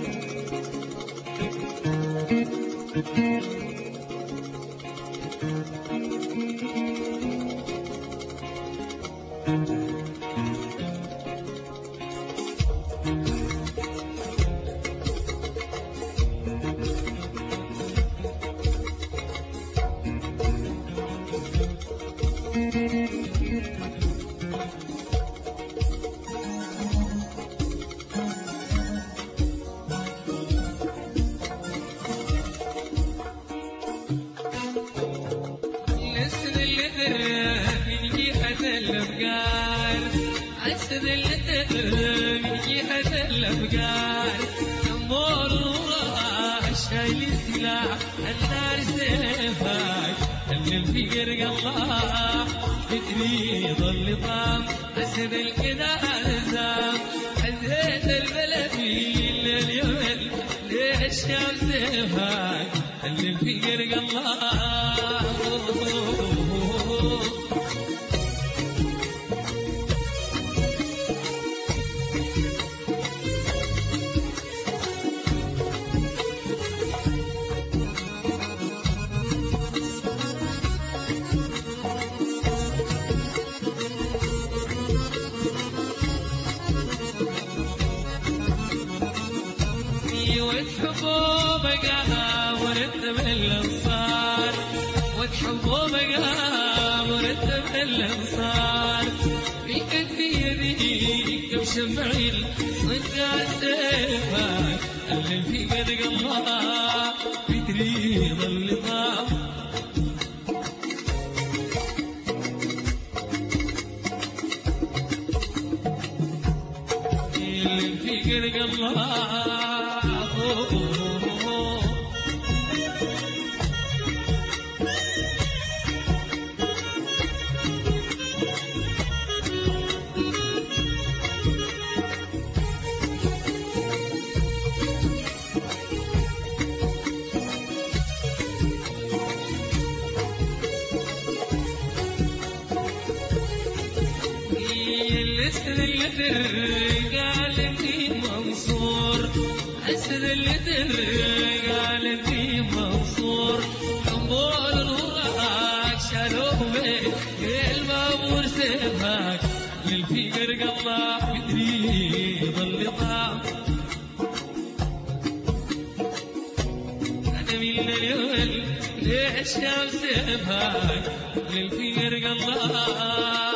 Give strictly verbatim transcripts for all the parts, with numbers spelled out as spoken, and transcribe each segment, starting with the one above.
أسد اللتر من جهة الأفكار نمور الوراء شايل السلاح النار سيفاك اللي في قرق الله بتريض اللطام أسد الكذا الزام أزيت البلفيل اليمن ليش شام سيفاك اللي في قرق الله وتحبوا بقى مرتب الانصار وتحبوا بقى مرتب الانصار في كثير مشمعين صدق سيفك اللي في قدق الله بتريض اللطام اللي في قدق الله أسد اللتر قال في منصور أسد اللتر قال في منصور حمول الوراك شالوه بيه البابور سيفاك للفي قرق الله بتريض اللطام أنا من اليمن ليش شام سيفاك للفي قرق الله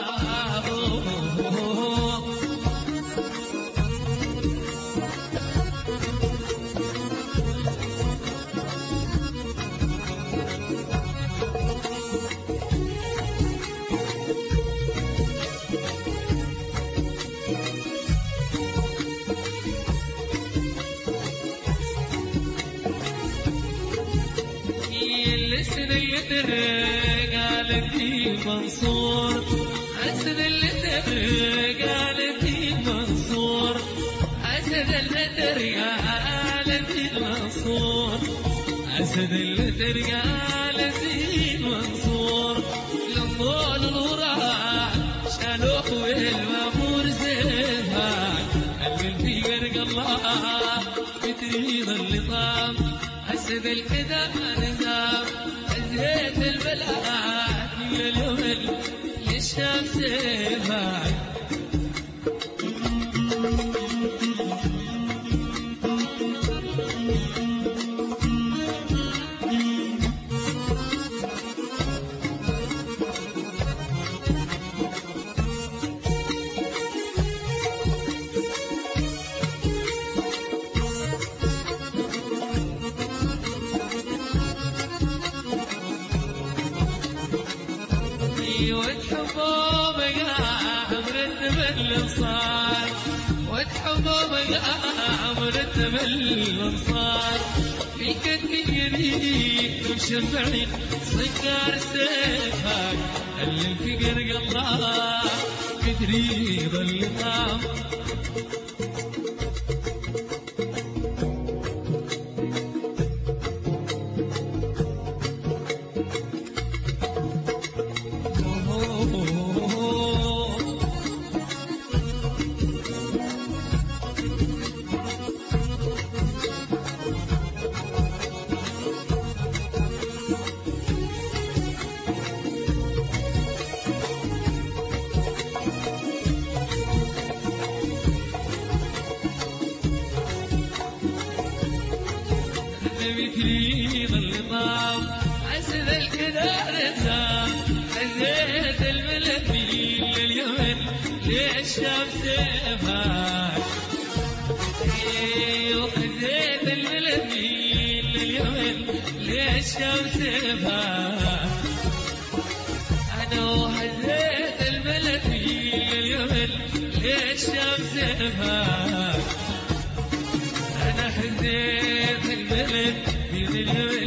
أسد اللتر قال في منصور أسد اللتر قال في منصور أسد اللتر قال في منصور أسد اللتر قال في منصور لمون الوراء شالوه بالمامور سيفاك اللي في قرق الله بتريض اللطام أسد الكذا نزام أزيت البلاد من اليمن للشام سيفاك وتحبوا بقى مرتب الانصار وتحبوا بقى مرتب الانصار في كثير مشمعين صقار سيفك اللي في قرق الله بتريض اللطام وفكري ظل طاب عسل الكدار انسام حزيت الملفي لليمن للشمس فات وحزيت الملفي لليمن للشمس فات انا وحزيت الملفي لليمن للشمس فات انا حزيت الملك من اليمن